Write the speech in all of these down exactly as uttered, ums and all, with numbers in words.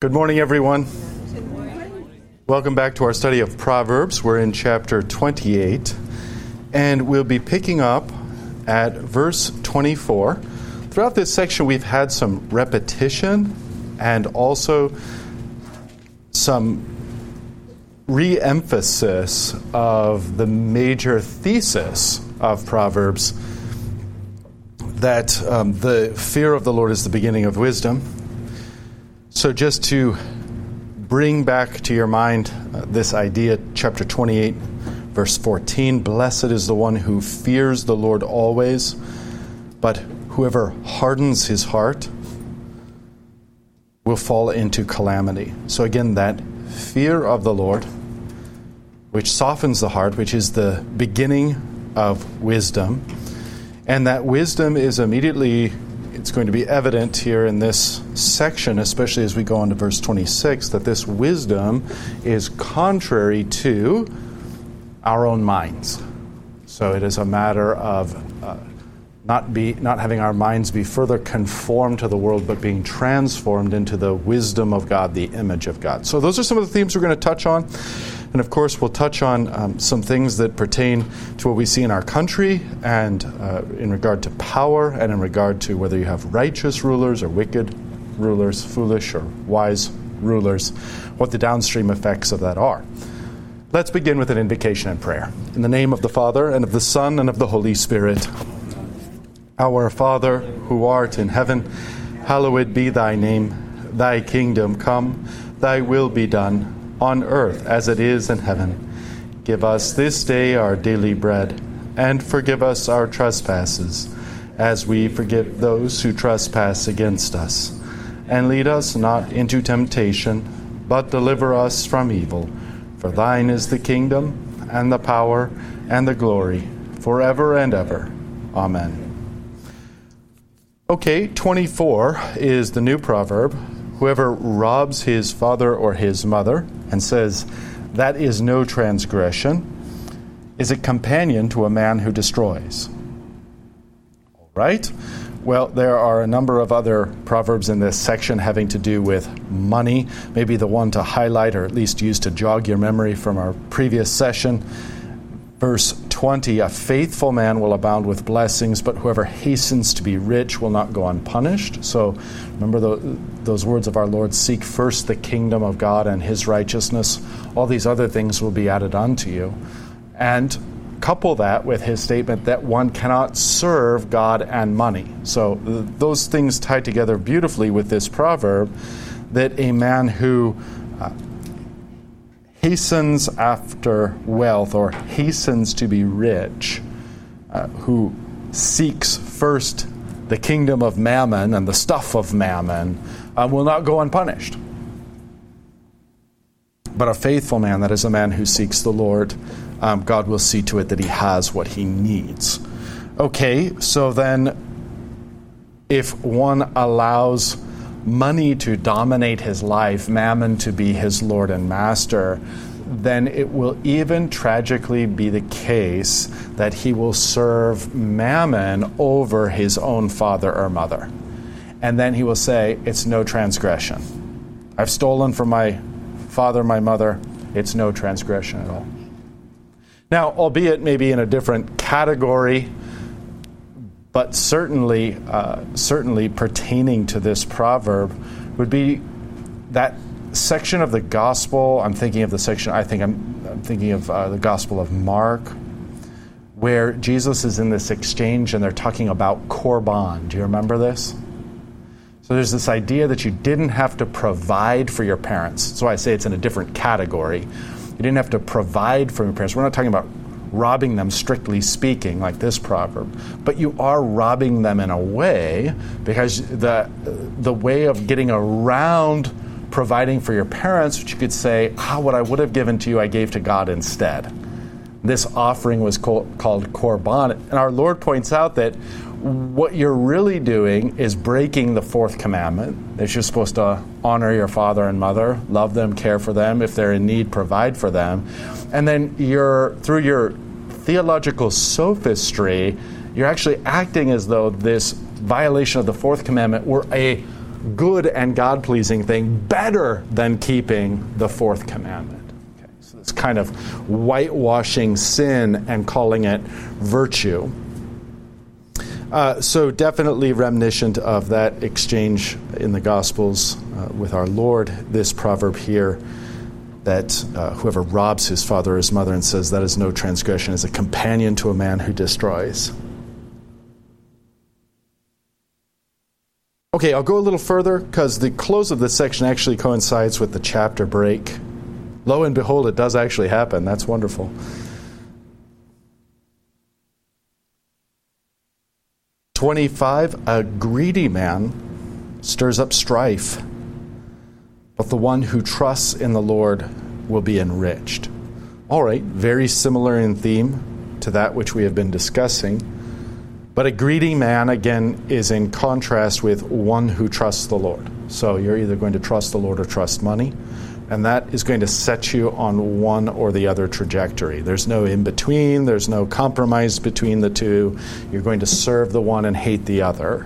Good morning, everyone. Welcome back to our study of Proverbs. We're in chapter twenty-eight, and we'll be picking up at verse twenty-four. Throughout this section, we've had some repetition and also some re-emphasis of the major thesis of Proverbs, that um, the fear of the Lord is the beginning of wisdom. So just to bring back to your mind uh, this idea, chapter twenty-eight, verse fourteen, blessed is the one who fears the Lord always, but whoever hardens his heart will fall into calamity. So again, that fear of the Lord, which softens the heart, which is the beginning of wisdom, and that wisdom is immediately, it's going to be evident here in this section, especially as we go on to verse twenty-six, that this wisdom is contrary to our own minds. So it is a matter of uh, not be not having our minds be further conformed to the world, but being transformed into the wisdom of God, the image of God. So those are some of the themes we're going to touch on. And of course, we'll touch on um, some things that pertain to what we see in our country and uh, in regard to power and in regard to whether you have righteous rulers or wicked rulers, foolish or wise rulers, what the downstream effects of that are. Let's begin with an invocation and prayer. In the name of the Father, and of the Son, and of the Holy Spirit. Our Father, who art in heaven, hallowed be thy name. Thy kingdom come, thy will be done, on earth as it is in heaven. Give us this day our daily bread, and forgive us our trespasses, as we forgive those who trespass against us. And lead us not into temptation, but deliver us from evil. For thine is the kingdom, and the power, and the glory, forever and ever. Amen. Okay, twenty-four is the new proverb. Whoever robs his father or his mother and says, that is no transgression, is a companion to a man who destroys. All right? Well, there are a number of other proverbs in this section having to do with money. Maybe the one to highlight, or at least use to jog your memory from our previous session. Verse twenty, a faithful man will abound with blessings, but whoever hastens to be rich will not go unpunished. So remember the, those words of our Lord, seek first the kingdom of God and his righteousness. All these other things will be added unto you. And couple that with his statement that one cannot serve God and money. So th- those things tie together beautifully with this proverb, that a man who uh, hastens after wealth or hastens to be rich, uh, who seeks first the kingdom of mammon and the stuff of mammon, uh, will not go unpunished. But a faithful man, that is a man who seeks the Lord, um, God will see to it that he has what he needs. Okay, so then if one allows money to dominate his life, mammon to be his Lord and master, then it will even tragically be the case that he will serve mammon over his own father or mother. And then he will say, it's no transgression. I've stolen from my father, my mother, it's no transgression at all. Now, albeit maybe in a different category, but certainly, uh, certainly pertaining to this proverb, would be that section of the gospel. I'm thinking of the section. I think I'm, I'm thinking of uh, the Gospel of Mark, where Jesus is in this exchange and they're talking about korban. Do you remember this? So there's this idea that you didn't have to provide for your parents. That's why I say it's in a different category. You didn't have to provide for your parents. We're not talking about robbing them, strictly speaking, like this proverb. But you are robbing them in a way, because the the way of getting around providing for your parents, which you could say, ah, what I would have given to you, I gave to God instead. This offering was called, called korban. And our Lord points out that what you're really doing is breaking the fourth commandment, that you're supposed to honor your father and mother, love them, care for them, if they're in need, provide for them. And then you're, through your theological sophistry, you're actually acting as though this violation of the fourth commandment were a good and God-pleasing thing better than keeping the fourth commandment. Okay, so this kind of whitewashing sin and calling it virtue. Uh, so definitely reminiscent of that exchange in the Gospels uh, with our Lord, this proverb here, that uh, whoever robs his father or his mother and says that is no transgression is a companion to a man who destroys. Okay, I'll go a little further because the close of this section actually coincides with the chapter break. Lo and behold, it does actually happen. That's wonderful. twenty-five, a greedy man stirs up strife, but the one who trusts in the Lord will be enriched. All right, very similar in theme to that which we have been discussing. But a greedy man, again, is in contrast with one who trusts the Lord. So you're either going to trust the Lord or trust money, and that is going to set you on one or the other trajectory. There's no in-between. There's no compromise between the two. You're going to serve the one and hate the other.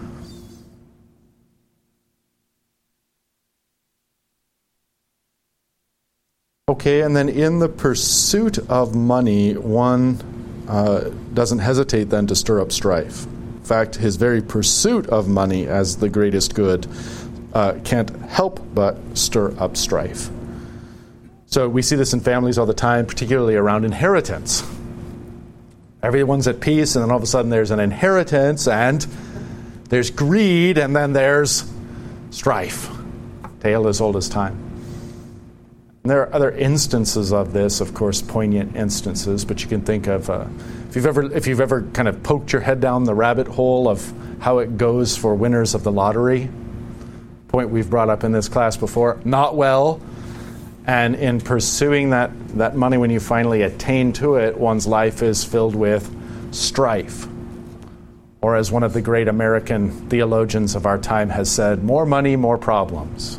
Okay, and then in the pursuit of money, one uh, doesn't hesitate then to stir up strife. In fact, his very pursuit of money as the greatest good uh, can't help but stir up strife. So we see this in families all the time, particularly around inheritance. Everyone's at peace, and then all of a sudden there's an inheritance, and there's greed, and then there's strife. Tale as old as time. And there are other instances of this, of course, poignant instances, but you can think of uh, if you've ever if you've ever kind of poked your head down the rabbit hole of how it goes for winners of the lottery. Point we've brought up in this class before, not well. And in pursuing that, that money, when you finally attain to it, one's life is filled with strife. Or as one of the great American theologians of our time has said, more money, more problems.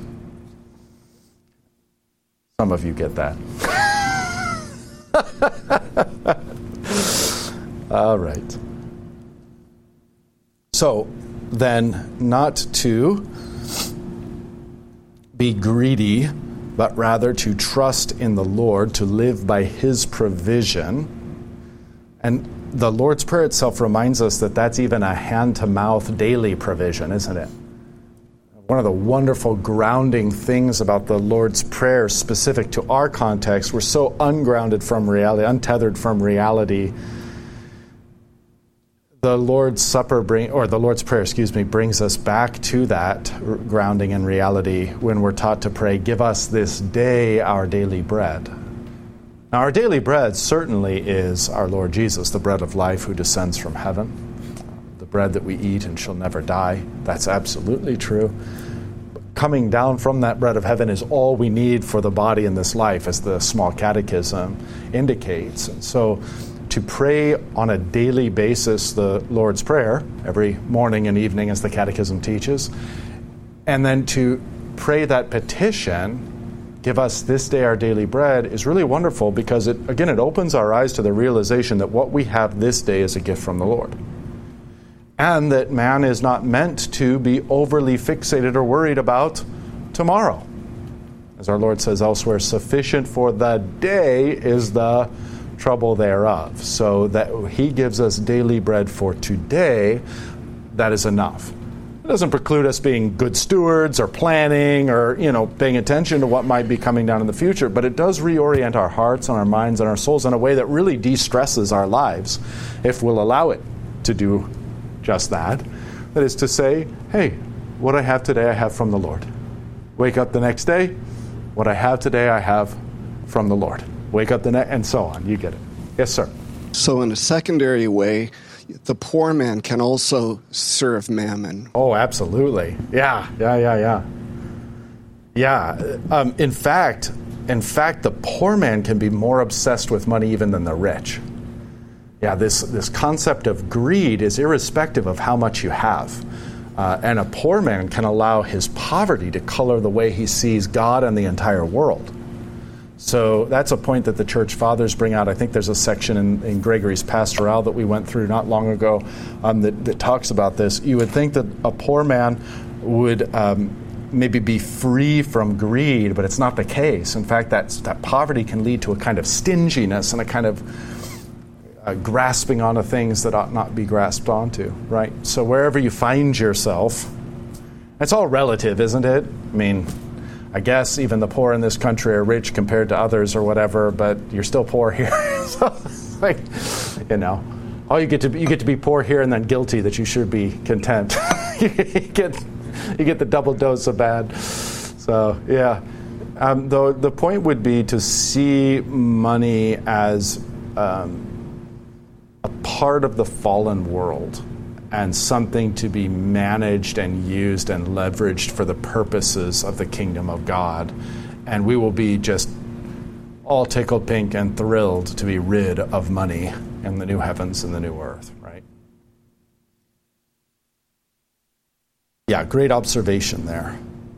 Some of you get that. All right. So, then, not to be greedy, but rather to trust in the Lord, to live by His provision. And the Lord's Prayer itself reminds us that that's even a hand-to-mouth daily provision, isn't it? One of the wonderful grounding things about the Lord's Prayer specific to our context, we're so ungrounded from reality, untethered from reality. The Lord's Supper, bring, or the Lord's Prayer, excuse me, brings us back to that grounding in reality when we're taught to pray, give us this day our daily bread. Now, our daily bread certainly is our Lord Jesus, the bread of life who descends from heaven. The bread that we eat and shall never die. That's absolutely true. Coming down from that bread of heaven is all we need for the body in this life, as the small catechism indicates. And so to pray on a daily basis the Lord's Prayer, every morning and evening as the catechism teaches, and then to pray that petition, give us this day our daily bread, is really wonderful because, it again, it opens our eyes to the realization that what we have this day is a gift from the Lord. And that man is not meant to be overly fixated or worried about tomorrow. As our Lord says elsewhere, sufficient for the day is the trouble thereof. So that He gives us daily bread for today, that is enough. It doesn't preclude us being good stewards or planning or, you know, paying attention to what might be coming down in the future, but it does reorient our hearts and our minds and our souls in a way that really de-stresses our lives if we'll allow it to do just that. That is to say, hey, what I have today I have from the Lord. Wake up the next day, what I have today I have from the Lord. Wake up the next, and so on. You get it. Yes, sir. So in a secondary way, the poor man can also serve mammon. Oh, absolutely. Yeah, yeah, yeah, yeah. Yeah. Um, in fact, in fact, the poor man can be more obsessed with money even than the rich. Yeah, this, this concept of greed is irrespective of how much you have. Uh, and a poor man can allow his poverty to color the way he sees God and the entire world. So that's a point that the church fathers bring out. I think there's a section in, in Gregory's Pastoral that we went through not long ago um, that, that talks about this. You would think that a poor man would um, maybe be free from greed, but it's not the case. In fact, that, that poverty can lead to a kind of stinginess and a kind of uh, grasping onto things that ought not be grasped onto, right? So wherever you find yourself, it's all relative, isn't it? I mean, I guess even the poor in this country are rich compared to others or whatever, but you're still poor here. So, like, you know, all you get to be, you get to be poor here and then guilty that you should be content. you get you get the double dose of bad. So yeah, um, though the point would be to see money as um, a part of the fallen world and something to be managed and used and leveraged for the purposes of the kingdom of God. And we will be just all tickled pink and thrilled to be rid of money in the new heavens and the new earth, right? Yeah, great observation there.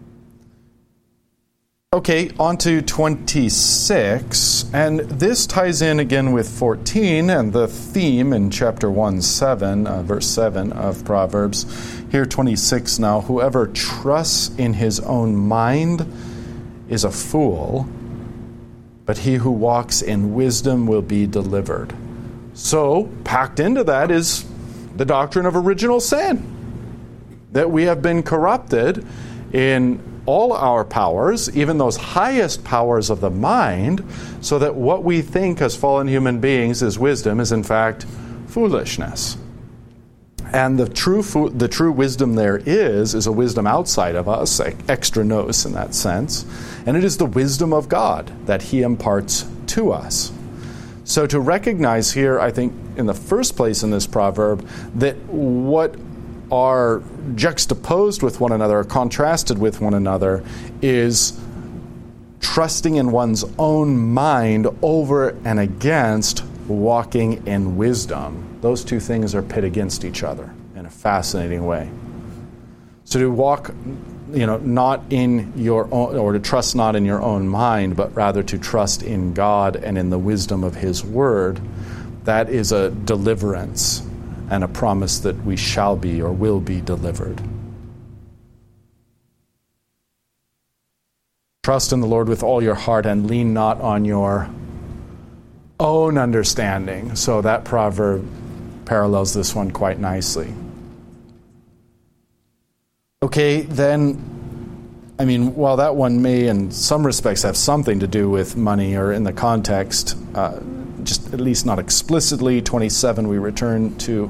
Okay, on to twenty-six, and this ties in again with fourteen and the theme in chapter one, seven, uh, verse seven of Proverbs. Here, twenty-six now, whoever trusts in his own mind is a fool, but he who walks in wisdom will be delivered. So, packed into that is the doctrine of original sin, that we have been corrupted in all our powers, even those highest powers of the mind, so that what we think as fallen human beings is wisdom is in fact foolishness. And the true fo- the true wisdom there is, is a wisdom outside of us, extra nos in that sense, and it is the wisdom of God that He imparts to us. So to recognize here, I think, in the first place in this proverb, that what are juxtaposed with one another, or contrasted with one another, is trusting in one's own mind over and against walking in wisdom. Those two things are pit against each other in a fascinating way. So to walk, you know, not in your own, or to trust not in your own mind, but rather to trust in God and in the wisdom of His Word, that is a deliverance and a promise that we shall be or will be delivered. Trust in the Lord with all your heart and lean not on your own understanding. So that proverb parallels this one quite nicely. Okay, then, I mean, while that one may in some respects have something to do with money or in the context, uh, just at least not explicitly, twenty-seven, we return to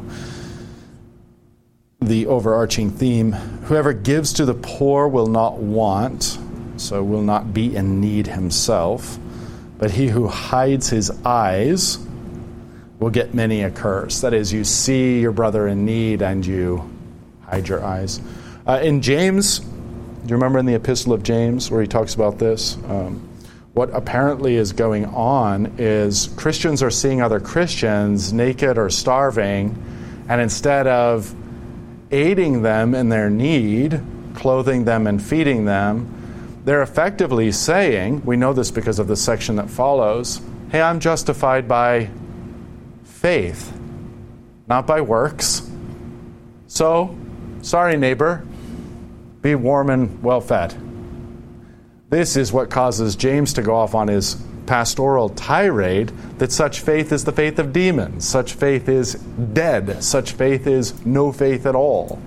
the overarching theme. Whoever gives to the poor will not want, so will not be in need himself, but he who hides his eyes will get many a curse. That is, you see your brother in need and you hide your eyes. Uh, in James, do you remember in the Epistle of James where he talks about this? Um, what apparently is going on is Christians are seeing other Christians naked or starving, and instead of aiding them in their need, clothing them and feeding them, they're effectively saying, we know this because of the section that follows, hey, I'm justified by faith, not by works. So, sorry neighbor, be warm and well fed. This is what causes James to go off on his pastoral tirade that such faith is the faith of demons. Such faith is dead. Such faith is no faith at all.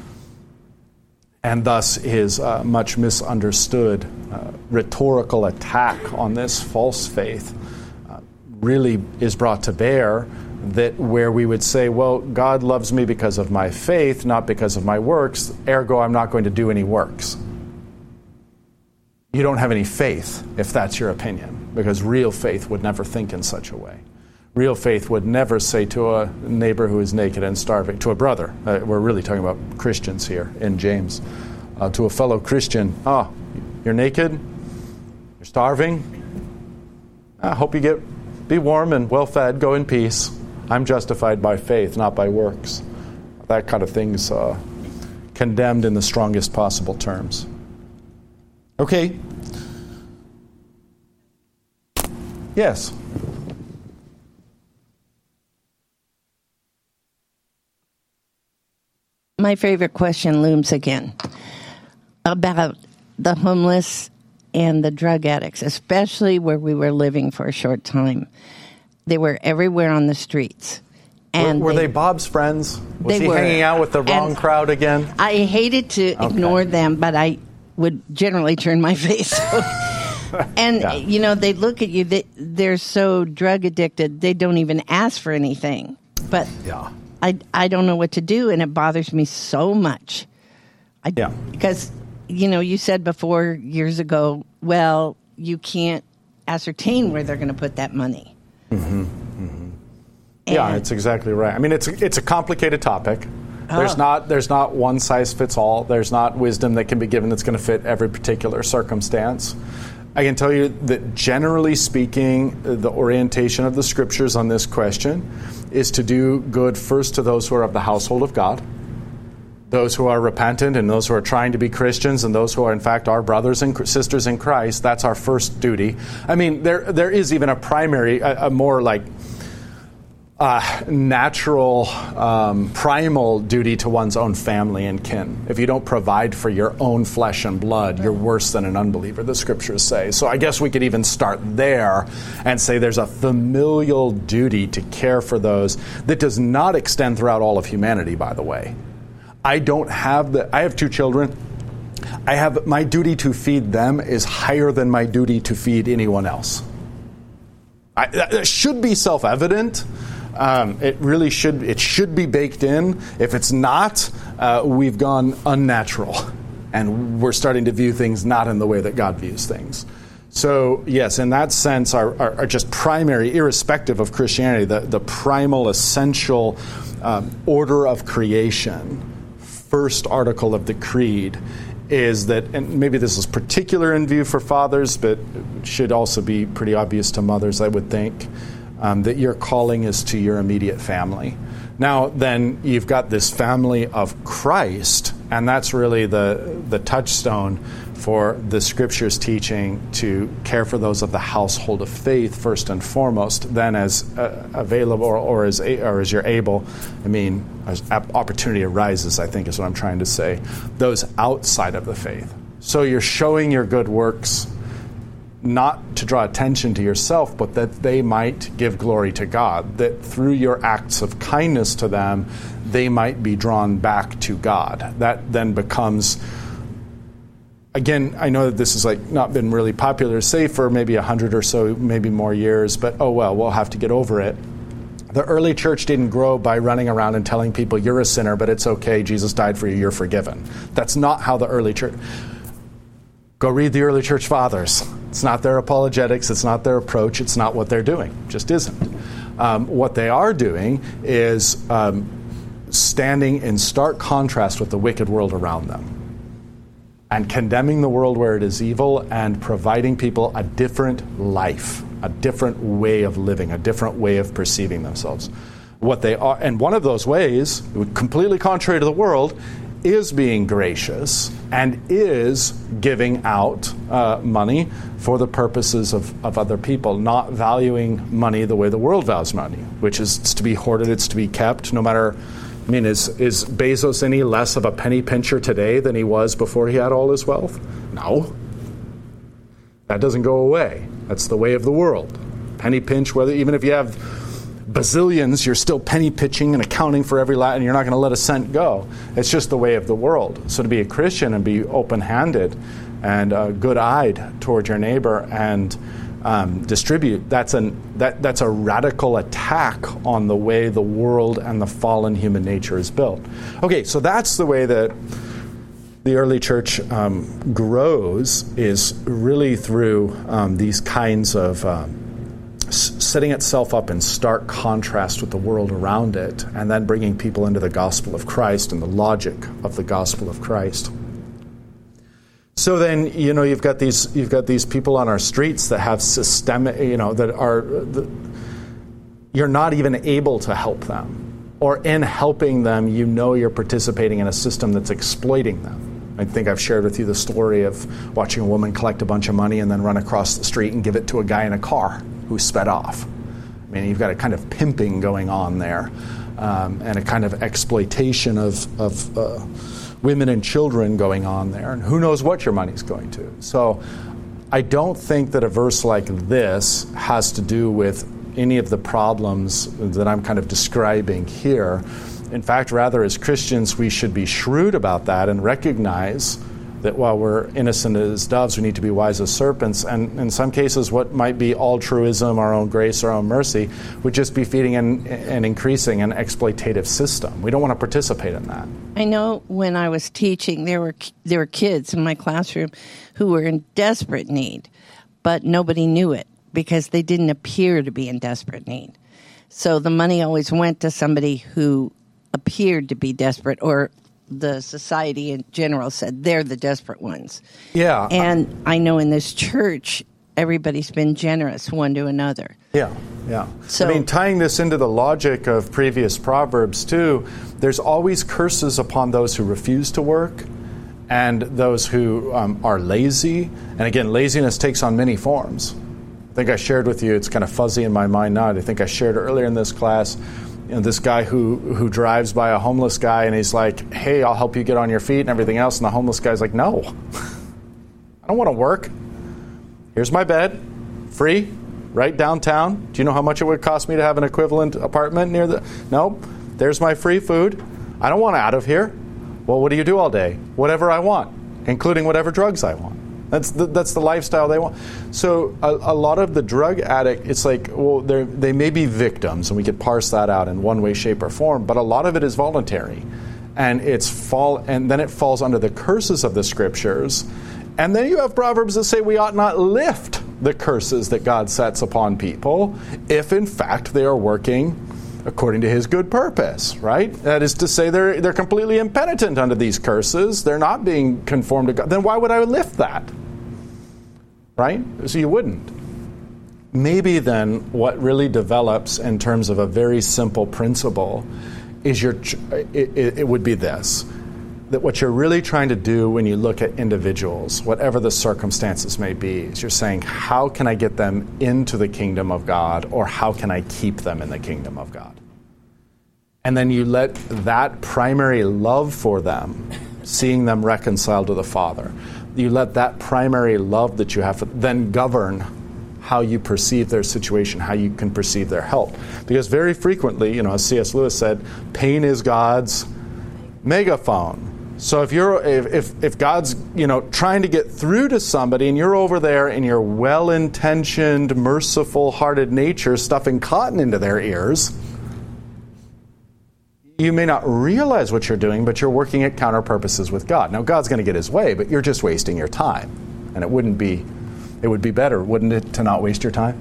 And thus his uh, much misunderstood uh, rhetorical attack on this false faith uh, really is brought to bear, that where we would say, well, God loves me because of my faith, not because of my works, ergo I'm not going to do any works. You don't have any faith if that's your opinion, because real faith would never think in such a way. Real faith would never say to a neighbor who is naked and starving, to a brother, uh, we're really talking about Christians here in James, uh, to a fellow Christian, oh, you're naked, you're starving, I hope you get, be warm and well fed, go in peace. I'm justified by faith, not by works. That kind of thing's uh, condemned in the strongest possible terms. Okay. Yes. My favorite question looms again. about the homeless and the drug addicts, especially where we were living for a short time. They were everywhere on the streets. And were, were they, they Bob's friends? Was they he were, hanging out with the wrong crowd again? I hated to okay. ignore them, but I would generally turn my face. And, yeah. you know, they look at you, they, they're so drug addicted, they don't even ask for anything. But yeah. I, I don't know what to do, and it bothers me so much. I, yeah. Because, you know, you said before years ago, well, you can't ascertain where they're going to put that money. Mm-hmm. Mm-hmm. Yeah, it's exactly right. I mean, it's it's a complicated topic. Oh. There's not there's not one size fits all. There's not wisdom that can be given that's going to fit every particular circumstance. I can tell you that generally speaking, the orientation of the Scriptures on this question is to do good first to those who are of the household of God, those who are repentant and those who are trying to be Christians and those who are in fact our brothers and sisters in Christ. That's our first duty. I mean, there there is even a primary, a, a more like uh, natural, um, primal duty to one's own family and kin. If you don't provide for your own flesh and blood, you're worse than an unbeliever, the Scriptures say. So I guess we could even start there and say there's a familial duty to care for those that does not extend throughout all of humanity, by the way. I don't have the, I have two children. I have, my duty to feed them is higher than my duty to feed anyone else. I, that should be self-evident. Um, it really should, it should be baked in. If it's not, uh, we've gone unnatural. And we're starting to view things not in the way that God views things. So, yes, in that sense, our, our, our just primary, irrespective of Christianity, the, the primal, essential um, order of creation, first article of the Creed, is that, and maybe this is particular in view for fathers, but it should also be pretty obvious to mothers, I would think, um, that your calling is to your immediate family. Now, then, you've got this family of Christ, and that's really the the touchstone for the Scripture's teaching to care for those of the household of faith first and foremost, then as uh, available or, or as a, or as you're able. I mean, as opportunity arises, I think is what I'm trying to say. Those outside of the faith. So you're showing your good works not to draw attention to yourself, but that they might give glory to God, that through your acts of kindness to them, they might be drawn back to God. That then becomes, again, I know that this has like not been really popular to say for maybe a hundred or so, maybe more years, but oh well, we'll have to get over it. The early church didn't grow by running around and telling people, you're a sinner, but it's okay, Jesus died for you, you're forgiven. That's not how the early church... Go read the early church fathers. It's not their apologetics. It's not their approach. It's not what they're doing. It just isn't. Um, what they are doing is um, standing in stark contrast with the wicked world around them and condemning the world where it is evil and providing people a different life, a different way of living, a different way of perceiving themselves. What they are, and one of those ways, completely contrary to the world, is being gracious and is giving out uh, money for the purposes of, of other people, not valuing money the way the world values money, which is it's to be hoarded, it's to be kept, no matter... I mean, is, is Bezos any less of a penny pincher today than he was before he had all his wealth? No. That doesn't go away. That's the way of the world. Penny pinch, whether even if you have bazillions, you're still penny pitching and accounting for every lot, and you're not going to let a cent go. It's just the way of the world. So to be a Christian and be open-handed and uh, good-eyed toward your neighbor and um, distribute, that's an that that's a radical attack on the way the world and the fallen human nature is built. Okay, so that's the way that the early church um, grows, is really through um, these kinds of um, setting itself up in stark contrast with the world around it, and then bringing people into the gospel of Christ and the logic of the gospel of Christ. So then, you know, you've got these you've got these people on our streets that have systemic, you know, that are the, you're not even able to help them, or in helping them, you know, you're participating in a system that's exploiting them. I think I've shared with you the story of watching a woman collect a bunch of money and then run across the street and give it to a guy in a car who sped off. I mean, you've got a kind of pimping going on there, um, and a kind of exploitation of, of uh, women and children going on there, and who knows what your money's going to. So I don't think that a verse like this has to do with any of the problems that I'm kind of describing here. In fact, rather, as Christians, we should be shrewd about that and recognize that while we're innocent as doves, we need to be wise as serpents. And in some cases, what might be altruism, our own grace, our own mercy, would just be feeding and, and increasing an exploitative system. We don't want to participate in that. I know when I was teaching, there were there were kids in my classroom who were in desperate need, but nobody knew it because they didn't appear to be in desperate need. So the money always went to somebody who appeared to be desperate, or the society in general said they're the desperate ones. Yeah. And I know in this church, everybody's been generous one to another. Yeah, yeah. So, I mean, tying this into the logic of previous Proverbs, too, there's always curses upon those who refuse to work and those who um, are lazy. And again, laziness takes on many forms. I think I shared with you, it's kind of fuzzy in my mind now. I think I shared earlier in this class, you know, this guy who, who drives by a homeless guy and he's like, hey, I'll help you get on your feet and everything else. And the homeless guy's like, no, I don't want to work. Here's my bed, free, right downtown. Do you know how much it would cost me to have an equivalent apartment near the... Nope. There's my free food. I don't want out of here. Well, what do you do all day? Whatever I want, including whatever drugs I want. That's the, that's the lifestyle they want. So a, a lot of the drug addict, it's like, well, they may be victims, and we could parse that out in one way, shape, or form, but a lot of it is voluntary. And it's fall, and then it falls under the curses of the Scriptures. And then you have Proverbs that say we ought not lift the curses that God sets upon people if, in fact, they are working according to His good purpose, right? That is to say they're they're completely impenitent under these curses. They're not being conformed to God. Then why would I lift that? Right? So you wouldn't. Maybe then what really develops in terms of a very simple principle is your it, it, it would be this. That what you're really trying to do when you look at individuals, whatever the circumstances may be, is you're saying, how can I get them into the kingdom of God, or how can I keep them in the kingdom of God? And then you let that primary love for them, seeing them reconciled to the Father, you let that primary love that you have for, then govern how you perceive their situation, how you can perceive their help. Because very frequently, you know, as C S Lewis said, pain is God's megaphone. So if you're if if God's, you know, trying to get through to somebody and you're over there in your well-intentioned, merciful-hearted nature stuffing cotton into their ears, you may not realize what you're doing, but you're working at counter purposes with God. Now, God's going to get His way, but you're just wasting your time. And it wouldn't be, it would be better, wouldn't it, to not waste your time?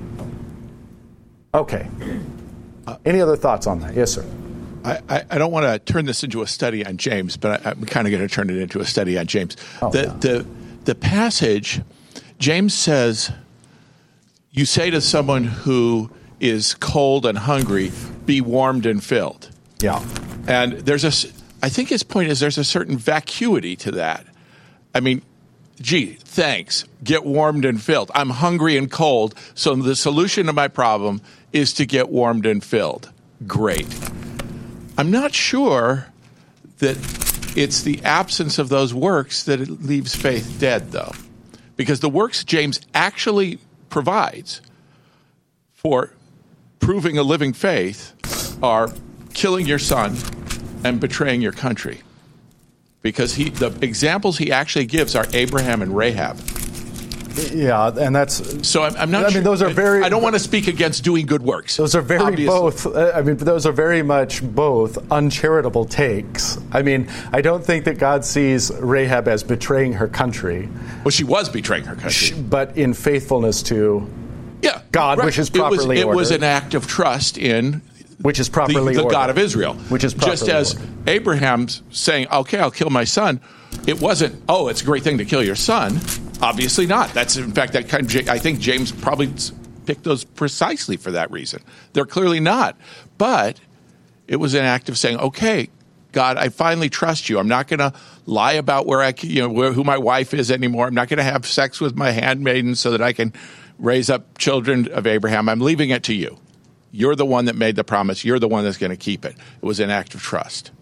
Okay. Uh, any other thoughts on that? Yes, sir. I, I don't want to turn this into a study on James, but I, I'm kind of going to turn it into a study on James. Oh, the, yeah. the the passage, James says, you say to someone who is cold and hungry, be warmed and filled. Yeah. And there's a, I think his point is there's a certain vacuity to that. I mean, gee, thanks, get warmed and filled. I'm hungry and cold, so the solution to my problem is to get warmed and filled. Great. I'm not sure that it's the absence of those works that it leaves faith dead, though. Because the works James actually provides for proving a living faith are killing your son and betraying your country. Because he, the examples he actually gives are Abraham and Rahab. Yeah, and that's... So I'm, I'm not I sure. mean, those are very... I don't want to speak against doing good works. Those are very obviously. both... I mean, those are very much both uncharitable takes. I mean, I don't think that God sees Rahab as betraying her country. Well, she was betraying her country. But in faithfulness to yeah, God, right. which is properly it was, it ordered. It was an act of trust in... Which is properly the, the ordered. God of Israel. Which is properly Just as ordered. Abraham's saying, okay, I'll kill my son, it wasn't, oh, it's a great thing to kill your son. Obviously not. That's, in fact, that kind of, I think James probably picked those precisely for that reason. They're clearly not. But it was an act of saying, okay, God, I finally trust you. I'm not going to lie about where I, you know, where, who my wife is anymore. I'm not going to have sex with my handmaiden so that I can raise up children of Abraham. I'm leaving it to you. You're the one that made the promise. You're the one that's going to keep it. It was an act of trust.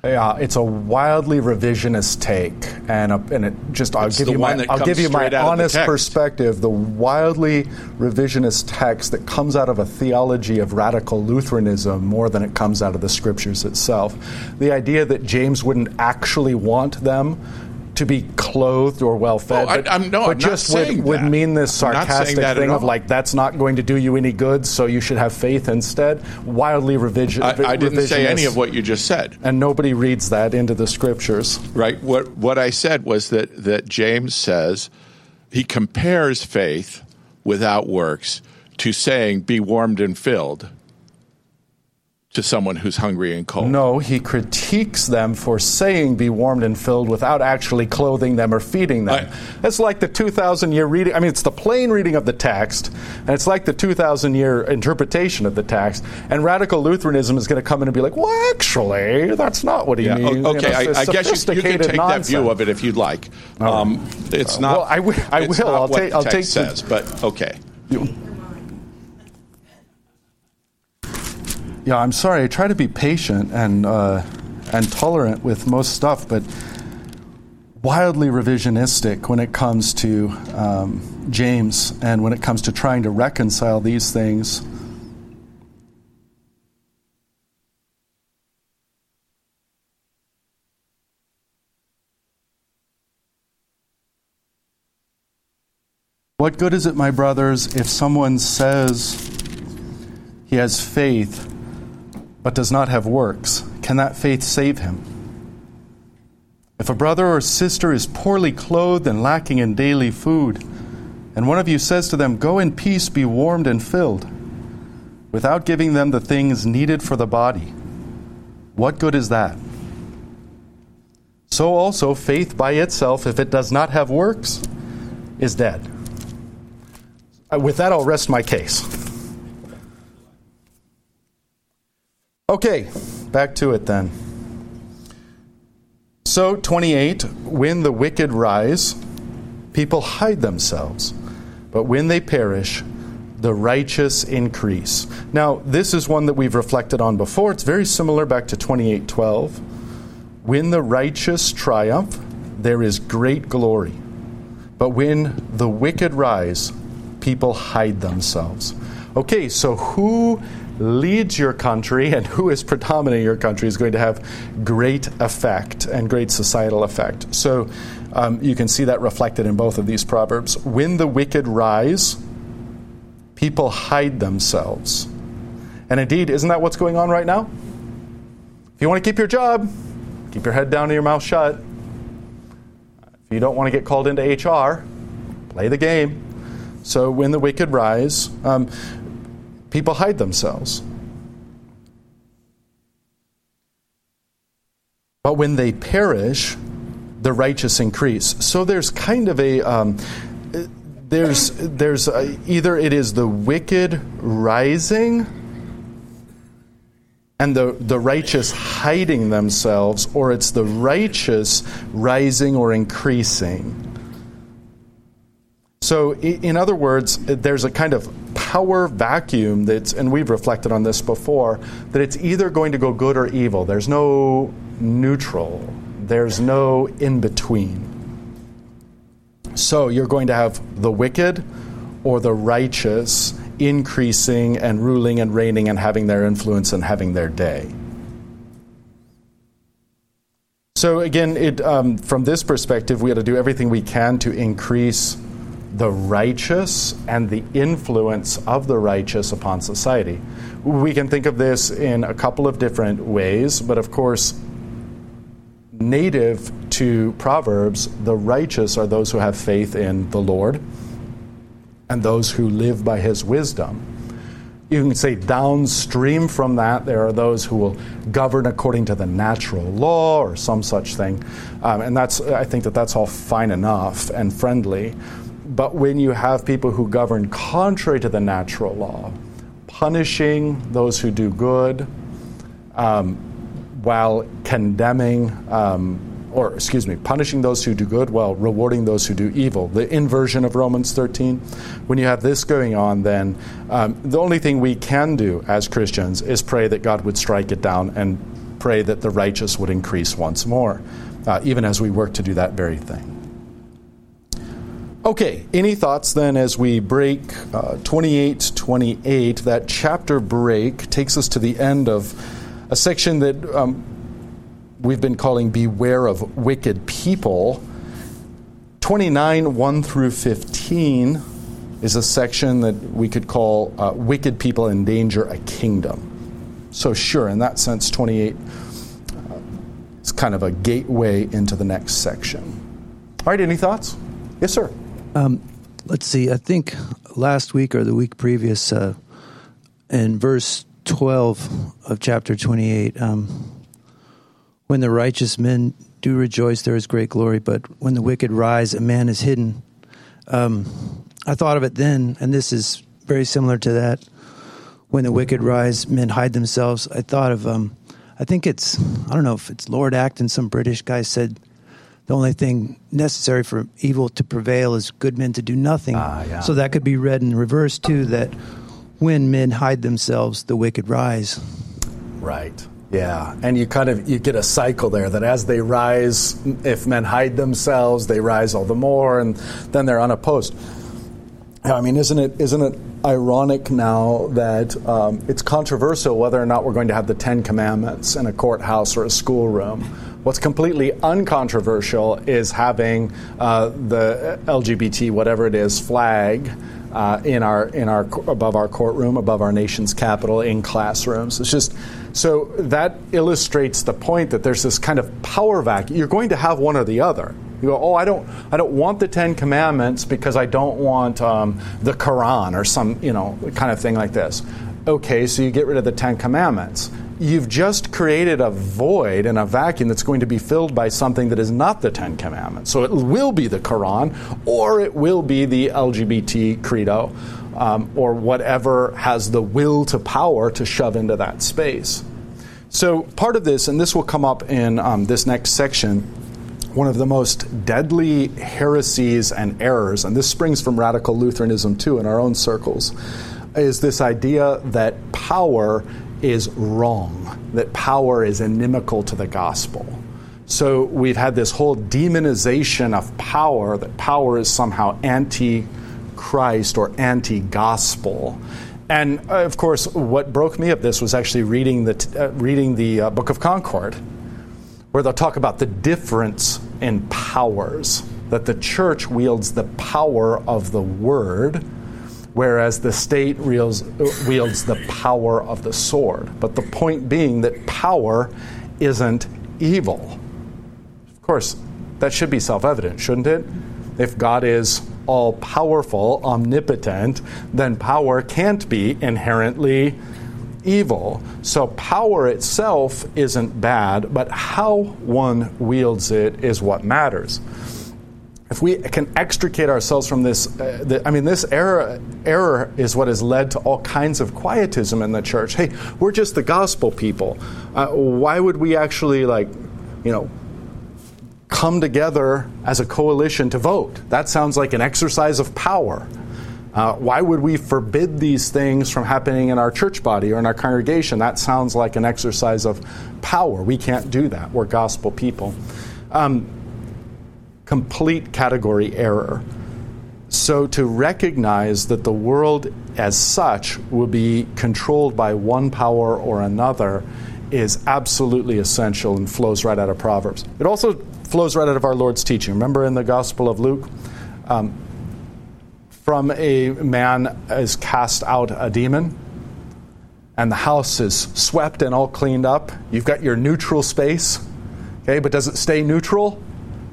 Yeah, it's a wildly revisionist take, and a, and it just I'll It's give the you one my that I'll comes give you my straight out of the honest text. perspective. The wildly revisionist text that comes out of a theology of radical Lutheranism more than it comes out of the Scriptures itself. The idea that James wouldn't actually want them to be clothed or well fed, Oh, I- but, I'm- no, but I'm not just would, saying would that. mean this I'm not saying sarcastic that at thing of all. like that's not going to do you any good, so you should have faith instead. Wildly revision. I, I didn't say any revisionist. of what you just said. And nobody reads that into the Scriptures. Right. What what I said was that, that James says he compares faith without works to saying, be warmed and filled to someone who's hungry and cold. No, he critiques them for saying be warmed and filled without actually clothing them or feeding them. I- That's like the two thousand year reading. I mean, it's the plain reading of the text, and it's like the two thousand year interpretation of the text. And radical Lutheranism is going to come in and be like, well, actually, that's not what he Yeah. means. o- Okay. You know, I, it's I guess you, you can sophisticated take nonsense. that view of it if you'd like. Um, it's not. Well, I wi- I it's will. not I'll what take- the I'll text take the- says, but okay. Yeah, I'm sorry. I try to be patient and uh, and tolerant with most stuff, but wildly revisionistic when it comes to um, James and when it comes to trying to reconcile these things. What good is it, my brothers, if someone says he has faith but does not have works? Can that faith save him? If a brother or sister is poorly clothed and lacking in daily food, and one of you says to them, go in peace, be warmed and filled, without giving them the things needed for the body, what good is that? So also faith by itself, if it does not have works, is dead. Uh, With that, I'll rest my case. Okay, back to it then. So, twenty-eight, when the wicked rise, people hide themselves, but when they perish, the righteous increase. Now, this is one that we've reflected on before. It's very similar back to twenty-eight twelve. When the righteous triumph, there is great glory. But when the wicked rise, people hide themselves. Okay, so who leads your country and who is predominant in your country is going to have great effect and great societal effect. So um, you can see that reflected in both of these proverbs. When the wicked rise, people hide themselves. And indeed, isn't that what's going on right now? If you want to keep your job, keep your head down and your mouth shut. If you don't want to get called into H R, play the game. So when the wicked rise, um, people hide themselves. But when they perish, the righteous increase. So there's kind of a, um, there's there's a, either it is the wicked rising and the, the righteous hiding themselves, or it's the righteous rising or increasing. So, in other words, there's a kind of power vacuum that's, and we've reflected on this before, that it's either going to go good or evil. There's no neutral. There's no in-between. So, you're going to have the wicked or the righteous increasing and ruling and reigning and having their influence and having their day. So, again, it, um, from this perspective, we have to do everything we can to increase the righteous and the influence of the righteous upon society. We can think of this in a couple of different ways, but of course, native to Proverbs, the righteous are those who have faith in the Lord and those who live by his wisdom. You can say downstream from that, there are those who will govern according to the natural law or some such thing. Um, and that's, I think that that's all fine enough and friendly. But when you have people who govern contrary to the natural law, punishing those who do good, um, while condemning, um, or excuse me, punishing those who do good while rewarding those who do evil, the inversion of Romans thirteen, when you have this going on, then um, the only thing we can do as Christians is pray that God would strike it down and pray that the righteous would increase once more, uh, even as we work to do that very thing. Okay, any thoughts then as we break uh, twenty-eight twenty-eight? That chapter break takes us to the end of a section that um, we've been calling Beware of Wicked People. twenty-nine, one through fifteen is a section that we could call uh, Wicked People Endanger a Kingdom. So sure, in that sense, twenty-eight uh, is kind of a gateway into the next section. All right, any thoughts? Yes, sir. Um, let's see, I think last week or the week previous, uh, in verse twelve of chapter twenty-eight, um, when the righteous men do rejoice, there is great glory, but when the wicked rise, a man is hidden. Um, I thought of it then, and this is very similar to that. When the wicked rise, men hide themselves. I thought of, um, I think it's, I don't know if it's Lord Acton, some British guy said, the only thing necessary for evil to prevail is good men to do nothing. Ah, yeah. So that could be read in reverse, too, that when men hide themselves, the wicked rise. Right. Yeah. And you kind of, you get a cycle there that as they rise, if men hide themselves, they rise all the more, and then they're unopposed. I mean, isn't it isn't it ironic now that um, it's controversial whether or not we're going to have the Ten Commandments in a courthouse or a schoolroom? What's completely uncontroversial is having uh, the L G B T, whatever it is, flag uh, in our in our above our courtroom, above our nation's capital, in classrooms. It's just so that illustrates the point that there's this kind of power vacuum. You're going to have one or the other. You go, oh, I don't, I don't want the Ten Commandments because I don't want um, the Quran or some, you know, kind of thing like this. Okay, so you get rid of the Ten Commandments. You've just created a void and a vacuum that's going to be filled by something that is not the Ten Commandments. So it will be the Quran, or it will be the L G B T credo, um, or whatever has the will to power to shove into that space. So part of this, and this will come up in um, this next section, one of the most deadly heresies and errors, and this springs from radical Lutheranism too in our own circles, is this idea that power is wrong, that power is inimical to the gospel. So we've had this whole demonization of power, that power is somehow anti-Christ or anti-gospel. And uh, of course, what broke me of this was actually reading the t- uh, reading the uh, Book of Concord, where they'll talk about the difference in powers, that the church wields the power of the word, whereas the state wields, wields the power of the sword. But the point being that power isn't evil. Of course, that should be self-evident, shouldn't it? If God is all-powerful, omnipotent, then power can't be inherently evil. So power itself isn't bad, but how one wields it is what matters. If we can extricate ourselves from this, uh, the, I mean, this error, error is what has led to all kinds of quietism in the church. Hey, we're just the gospel people. Uh, why would we actually, like, you know, come together as a coalition to vote? That sounds like an exercise of power. Uh, why would we forbid these things from happening in our church body or in our congregation? That sounds like an exercise of power. We can't do that. We're gospel people. Um, complete category error. So to recognize that the world as such will be controlled by one power or another is absolutely essential and flows right out of Proverbs. It also flows right out of our Lord's teaching. Remember in the Gospel of Luke, um, from a man is cast out a demon, and the house is swept and all cleaned up. You've got your neutral space, okay, but does it stay neutral?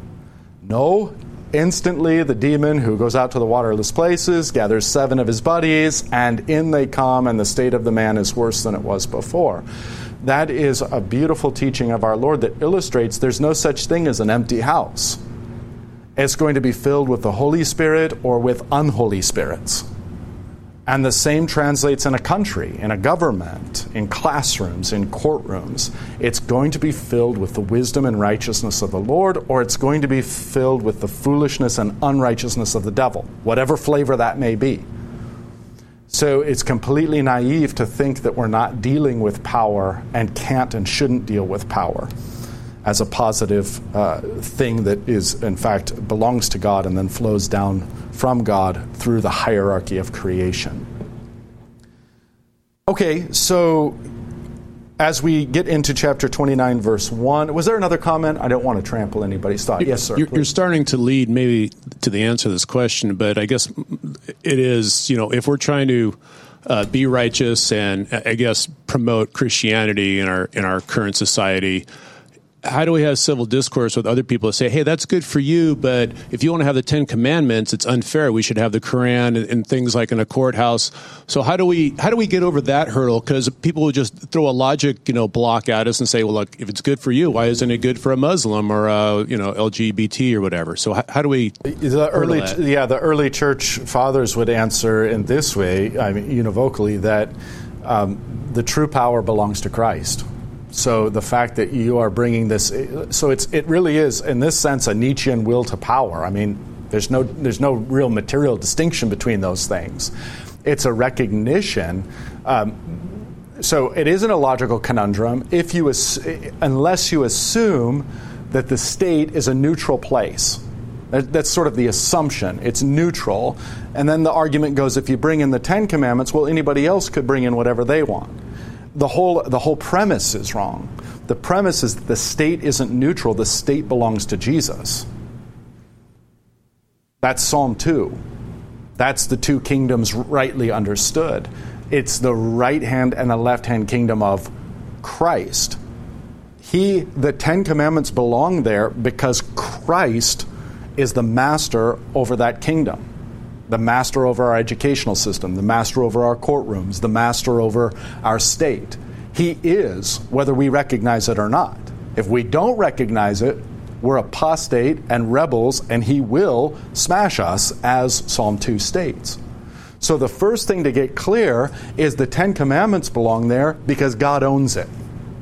No. Instantly, the demon who goes out to the waterless places gathers seven of his buddies, and in they come, and the state of the man is worse than it was before. That is a beautiful teaching of our Lord that illustrates there's no such thing as an empty house. It's going to be filled with the Holy Spirit or with unholy spirits. And the same translates in a country, in a government, in classrooms, in courtrooms. It's going to be filled with the wisdom and righteousness of the Lord, or it's going to be filled with the foolishness and unrighteousness of the devil, whatever flavor that may be. So it's completely naive to think that we're not dealing with power and can't and shouldn't deal with power as a positive uh, thing that is, in fact, belongs to God and then flows down from God through the hierarchy of creation. Okay, so as we get into chapter twenty-nine, verse one, was there another comment? I don't want to trample anybody's thought. Yes, sir. You're, you're starting to lead maybe to the answer to this question, but I guess it is, you know, if we're trying to uh, be righteous and I guess promote Christianity in our in our current society, how do we have civil discourse with other people that say, hey, that's good for you, but if you want to have the Ten Commandments, it's unfair. We should have the Quran and, and things like in a courthouse. So how do we how do we get over that hurdle? Because people would just throw a logic, you know, block at us and say, well, look, if it's good for you, why isn't it good for a Muslim or a, you know, L G B T or whatever? So how, how do we the early that? Yeah, the early church fathers would answer in this way, I mean, univocally, that um, the true power belongs to Christ. So the fact that you are bringing this, so it's it really is in this sense a Nietzschean will to power. I mean, there's no there's no real material distinction between those things. It's a recognition. Um, so it isn't a logical conundrum if you unless you assume that the state is a neutral place. That's sort of the assumption. It's neutral, and then the argument goes: if you bring in the Ten Commandments, well, anybody else could bring in whatever they want. The whole the whole premise is wrong. The premise is that the state isn't neutral. The state belongs to Jesus. That's Psalm two. That's the two kingdoms rightly understood. It's the right hand and the left hand kingdom of Christ. He, the Ten Commandments belong there because Christ is the master over that kingdom. The master over our educational system, the master over our courtrooms, the master over our state. He is, whether we recognize it or not. If we don't recognize it, we're apostate and rebels, and he will smash us, as Psalm two states. So the first thing to get clear is the Ten Commandments belong there because God owns it.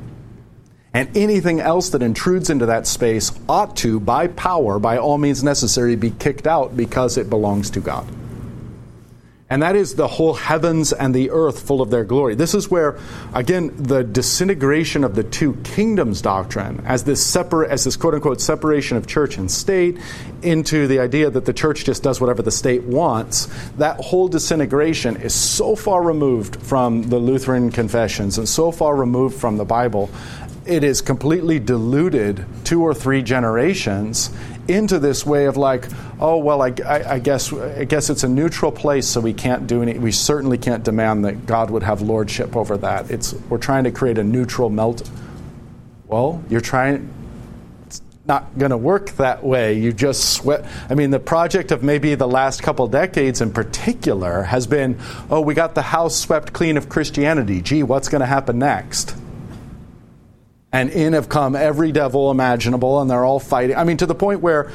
And anything else that intrudes into that space ought to, by power, by all means necessary, be kicked out because it belongs to God. And that is the whole heavens and the earth full of their glory. This is where, again, the disintegration of the two kingdoms doctrine, as this separ- as this quote-unquote separation of church and state into the idea that the church just does whatever the state wants, that whole disintegration is so far removed from the Lutheran confessions and so far removed from the Bible, it is completely diluted two or three generations into this way of like, oh well, I, I, I guess I guess it's a neutral place, so we can't do any. We certainly can't demand that God would have lordship over that. It's we're trying to create a neutral melt. Well, you're trying. It's not going to work that way. You just sweat. I mean, the project of maybe the last couple decades in particular has been, oh, we got the house swept clean of Christianity. Gee, what's going to happen next? And in have come every devil imaginable, and they're all fighting. I mean, to the point where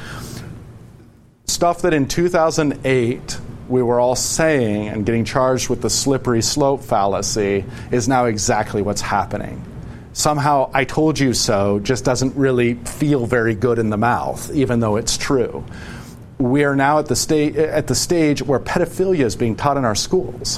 stuff that in two thousand eight we were all saying and getting charged with the slippery slope fallacy is now exactly what's happening. Somehow, I told you so just doesn't really feel very good in the mouth, even though it's true. We are now at the sta- at the stage where pedophilia is being taught in our schools.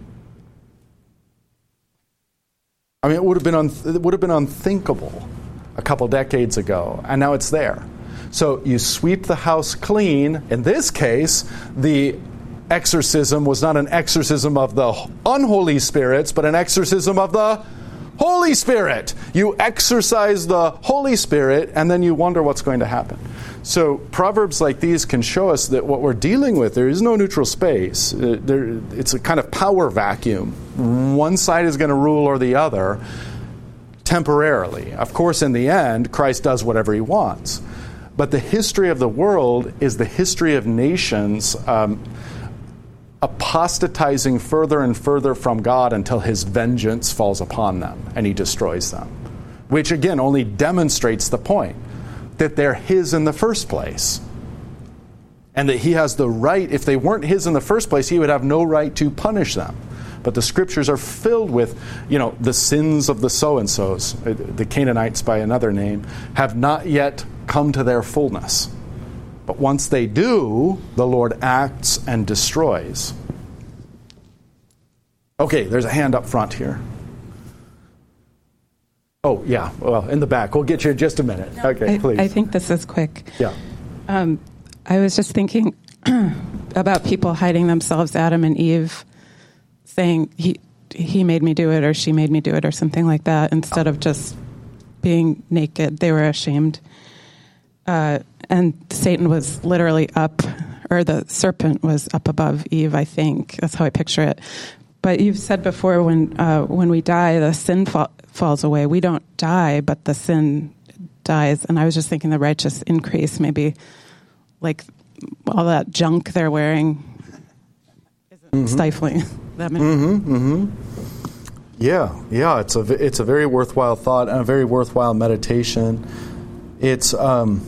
I mean, it would have been un- it would have been unthinkable a couple decades ago, and now it's there. So you sweep the house clean. In this case, the exorcism was not an exorcism of the unholy spirits, but an exorcism of the Holy Spirit. You exorcise the Holy Spirit, and then you wonder what's going to happen. So proverbs like these can show us that what we're dealing with, there is no neutral space. Uh, there, it's a kind of power vacuum. One side is going to rule or the other temporarily. Of course, in the end, Christ does whatever he wants. But the history of the world is the history of nations um, apostatizing further and further from God until his vengeance falls upon them and he destroys them. Which, again, only demonstrates the point that they're his in the first place. And that he has the right, if they weren't his in the first place, he would have no right to punish them. But the scriptures are filled with, you know, the sins of the so-and-sos, the Canaanites by another name, have not yet come to their fullness. But once they do, the Lord acts and destroys. Okay, there's a hand up front here. Oh, yeah, well, in the back. We'll get you in just a minute. Okay, I, please. I think this is quick. Yeah. Um, I was just thinking about people hiding themselves, Adam and Eve, saying he he made me do it or she made me do it or something like that, instead of just being naked. They were ashamed. Uh, and Satan was literally up, or the serpent was up above Eve, I think. That's how I picture it. But you've said before, when uh, when we die, the sin fa- falls away. We don't die, but the sin dies. And I was just thinking the righteous increase, maybe like all that junk they're wearing isn't mm-hmm. stifling them. Mm-hmm, mm-hmm. Yeah, yeah. It's a it's a very worthwhile thought and a very worthwhile meditation. It's um.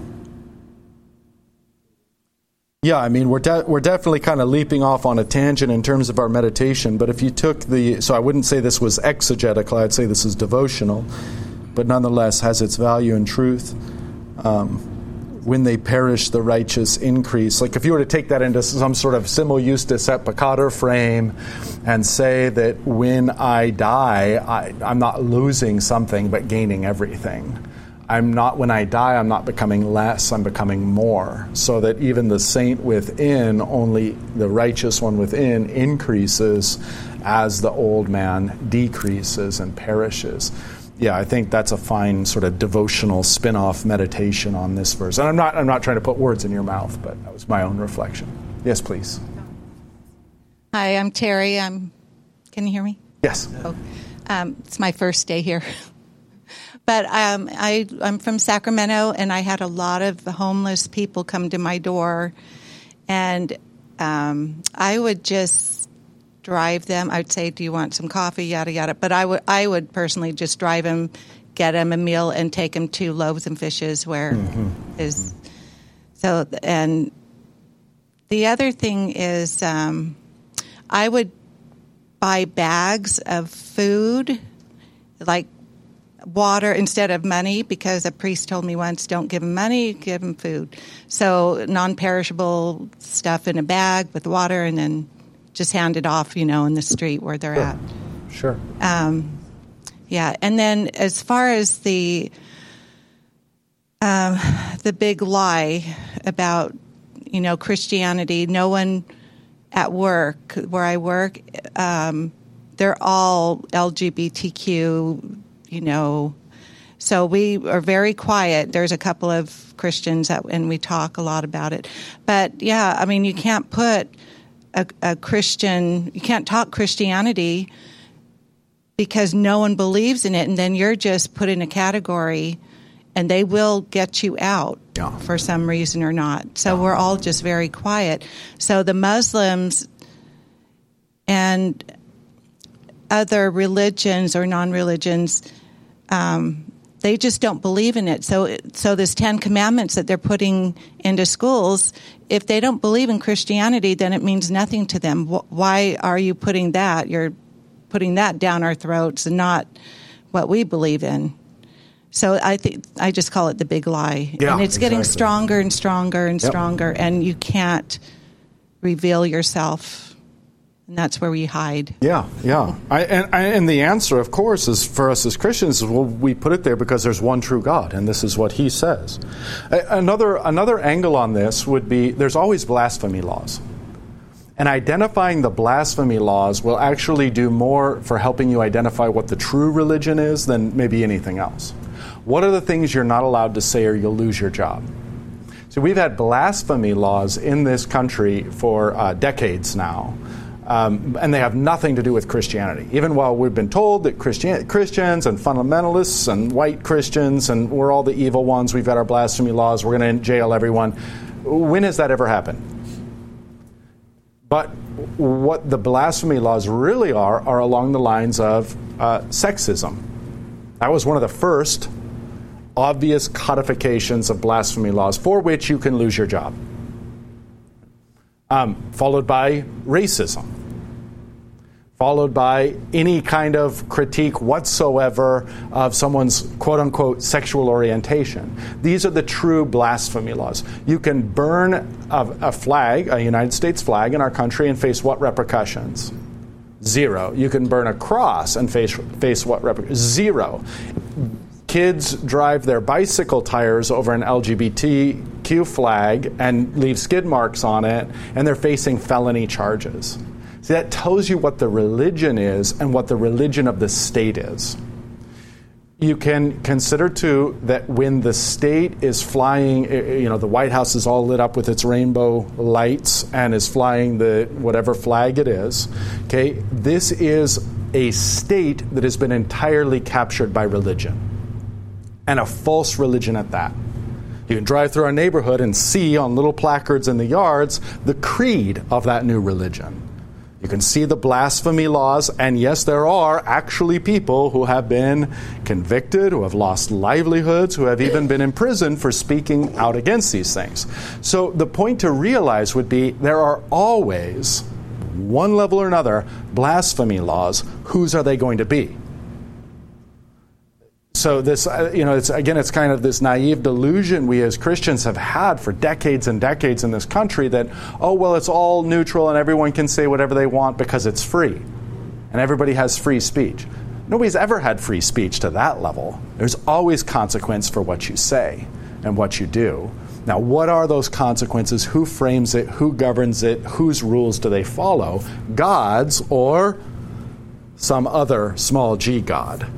Yeah, I mean, we're de- we're definitely kind of leaping off on a tangent in terms of our meditation, but if you took the... So I wouldn't say this was exegetical, I'd say this is devotional, but nonetheless has its value and truth. Um, when they perish, the righteous increase. Like if you were to take that into some sort of simul justus et peccator frame and say that when I die, I, I'm not losing something but gaining everything. I'm not, when I die, I'm not becoming less, I'm becoming more. So that even the saint within, only the righteous one within, increases as the old man decreases and perishes. Yeah, I think that's a fine sort of devotional spin-off meditation on this verse. And I'm not I'm not trying to put words in your mouth, but that was my own reflection. Yes, please. Hi, I'm Terry. I'm. Can you hear me? Yes. Oh, um, it's my first day here. But um, I, I'm from Sacramento, and I had a lot of homeless people come to my door, and um, I would just drive them. I would say, "Do you want some coffee?" Yada yada. But I would, I would personally just drive them, get them a meal, and take them to Loaves and Fishes, where mm-hmm. is so. And the other thing is, um, I would buy bags of food, like water instead of money, because a priest told me once, don't give them money, give them food. So non-perishable stuff in a bag with water, and then just hand it off, you know, in the street where they're sure. at. Sure. Um, yeah. And then as far as the um, the big lie about, you know, Christianity, no one at work, where I work, um, they're all L G B T Q, you know, so we are very quiet. There's a couple of Christians that, and we talk a lot about it. But yeah, I mean, you can't put a, a Christian, you can't talk Christianity because no one believes in it, and then you're just put in a category, and they will get you out yeah. for some reason or not. So yeah. we're all just very quiet. So the Muslims and other religions or non-religions, um, they just don't believe in it. So, so this Ten Commandments that they're putting into schools, if they don't believe in Christianity, then it means nothing to them. Why are you putting that? You're putting that down our throats and not what we believe in. So I think I just call it the big lie. Yeah, and it's getting exactly. stronger and stronger and yep. stronger, and you can't reveal yourself. And that's where we hide. Yeah, yeah. I, and, and the answer, of course, is for us as Christians, is, well, we put it there because there's one true God, and this is what He says. Another another angle on this would be there's always blasphemy laws. And identifying the blasphemy laws will actually do more for helping you identify what the true religion is than maybe anything else. What are the things you're not allowed to say or you'll lose your job? So we've had blasphemy laws in this country for uh, decades now. Um, and they have nothing to do with Christianity. Even while we've been told that Christian, Christians and fundamentalists and white Christians and we're all the evil ones, we've got our blasphemy laws, we're going to jail everyone. When has that ever happened? But what the blasphemy laws really are, are along the lines of uh, sexism. That was one of the first obvious codifications of blasphemy laws for which you can lose your job. Um, followed by racism, followed by any kind of critique whatsoever of someone's quote-unquote sexual orientation. These are the true blasphemy laws. You can burn a, a flag, a United States flag in our country, and face what repercussions? Zero. You can burn a cross and face, face what? Rep- Zero. Kids drive their bicycle tires over an L G B T Q flag and leave skid marks on it, and they're facing felony charges. See, that tells you what the religion is and what the religion of the state is. You can consider, too, that when the state is flying, you know, the White House is all lit up with its rainbow lights and is flying the whatever flag it is, okay, this is a state that has been entirely captured by religion, and a false religion at that. You can drive through our neighborhood and see on little placards in the yards the creed of that new religion. You can see the blasphemy laws, and yes, there are actually people who have been convicted, who have lost livelihoods, who have even been imprisoned for speaking out against these things. So the point to realize would be there are always, one level or another, blasphemy laws. Whose are they going to be? So this, you know, it's again, it's kind of this naive delusion we as Christians have had for decades and decades in this country that, oh, well, it's all neutral and everyone can say whatever they want because it's free. And everybody has free speech. Nobody's ever had free speech to that level. There's always consequence for what you say and what you do. Now, what are those consequences? Who frames it? Who governs it? Whose rules do they follow? God's or some other small g God?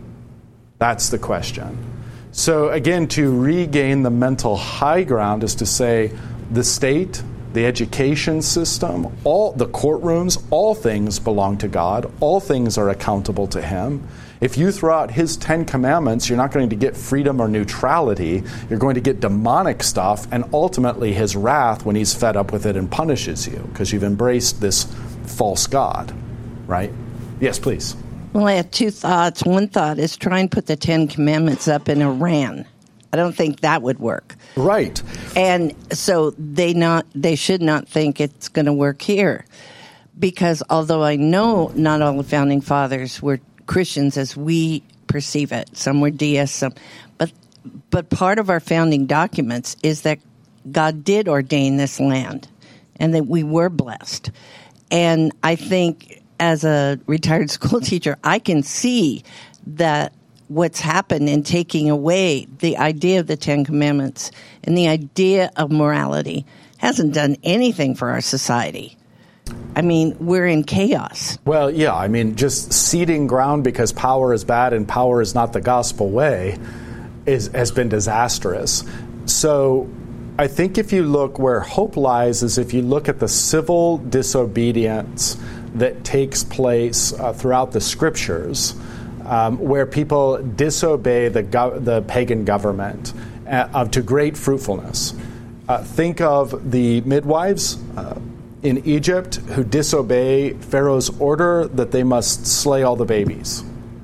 That's the question. So again, to regain the mental high ground is to say the state, the education system, all the courtrooms, all things belong to God. All things are accountable to Him. If you throw out His Ten Commandments, you're not going to get freedom or neutrality. You're going to get demonic stuff and ultimately His wrath when He's fed up with it and punishes you because you've embraced this false God, right? Yes, please. Well, I have two thoughts. One thought is try and put the Ten Commandments up in Iran. I don't think that would work. Right. And so they not they should not think it's going to work here. Because although I know not all the Founding Fathers were Christians as we perceive it, some were deists, some, but, but part of our founding documents is that God did ordain this land and that we were blessed. And I think as a retired school teacher, I can see that what's happened in taking away the idea of the Ten Commandments and the idea of morality hasn't done anything for our society. I mean, we're in chaos. Well, yeah, I mean, just ceding ground because power is bad and power is not the gospel way is has been disastrous. So I think if you look where hope lies is if you look at the civil disobedience that takes place uh, throughout the scriptures, um, where people disobey the go- the pagan government uh, to great fruitfulness. Uh, think of the midwives uh, in Egypt who disobey Pharaoh's order that they must slay all the babies.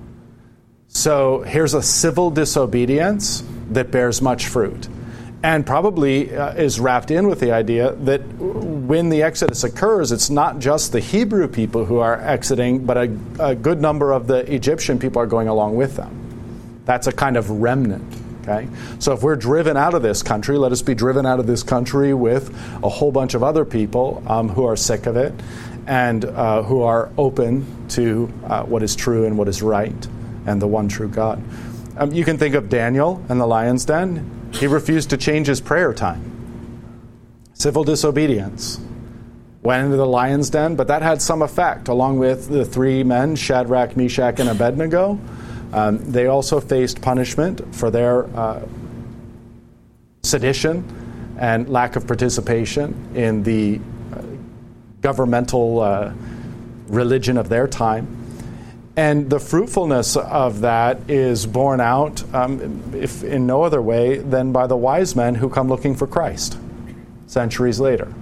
So here's a civil disobedience that bears much fruit. And probably uh, is wrapped in with the idea that when the Exodus occurs, it's not just the Hebrew people who are exiting, but a, a good number of the Egyptian people are going along with them. That's a kind of remnant. Okay? So if we're driven out of this country, let us be driven out of this country with a whole bunch of other people um, who are sick of it and uh, who are open to uh, what is true and what is right and the one true God. Um, you can think of Daniel and the lion's den. He refused to change his prayer time. Civil disobedience. Went into the lion's den, but that had some effect, along with the three men, Shadrach, Meshach, and Abednego. Um, they also faced punishment for their uh, sedition and lack of participation in the uh, governmental uh, religion of their time. And the fruitfulness of that is borne out, um, if in no other way, than by the wise men who come looking for Christ centuries later.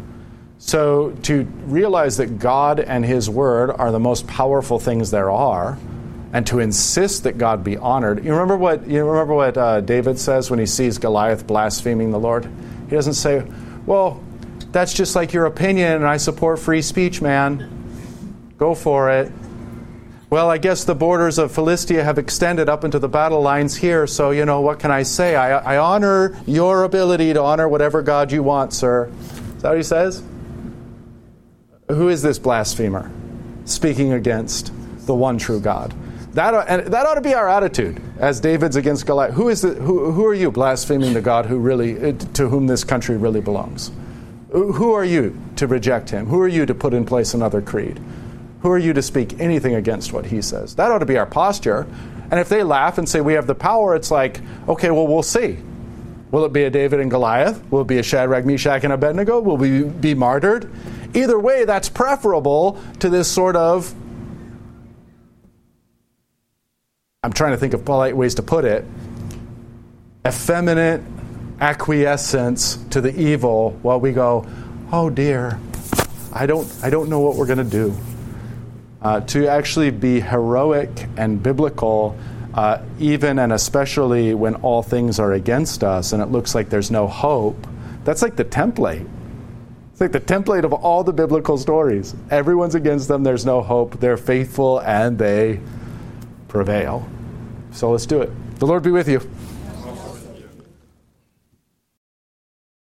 So to realize that God and His Word are the most powerful things there are, and to insist that God be honored. You remember what you remember what uh, David says when he sees Goliath blaspheming the Lord? He doesn't say, "Well, that's just like your opinion, and I support free speech, man. Go for it." Well, I guess the borders of Philistia have extended up into the battle lines here, so, you know, what can I say? I, I honor your ability to honor whatever God you want, sir. Is that what he says? Who is this blasphemer? speaking against the one true God. That ought, and that ought to be our attitude as David's against Goliath. Who is the, who, who are you blaspheming the God who really, to whom this country really belongs? Who are you to reject him? Who are you to put in place another creed? Who are you to speak anything against what he says? That ought to be our posture. And if they laugh and say we have the power, it's like, okay, well, we'll see. Will it be a David and Goliath? Will it be a Shadrach, Meshach, and Abednego? Will we be martyred? Either way, that's preferable to this sort of, I'm trying to think of polite ways to put it, effeminate acquiescence to the evil while we go, oh dear, I don't, I don't know what we're going to do. Uh, to actually be heroic and biblical, uh, even and especially when all things are against us and it looks like there's no hope, that's like the template. It's like the template of all the biblical stories. Everyone's against them, there's no hope, they're faithful, and they prevail. So let's do it. The Lord be with you.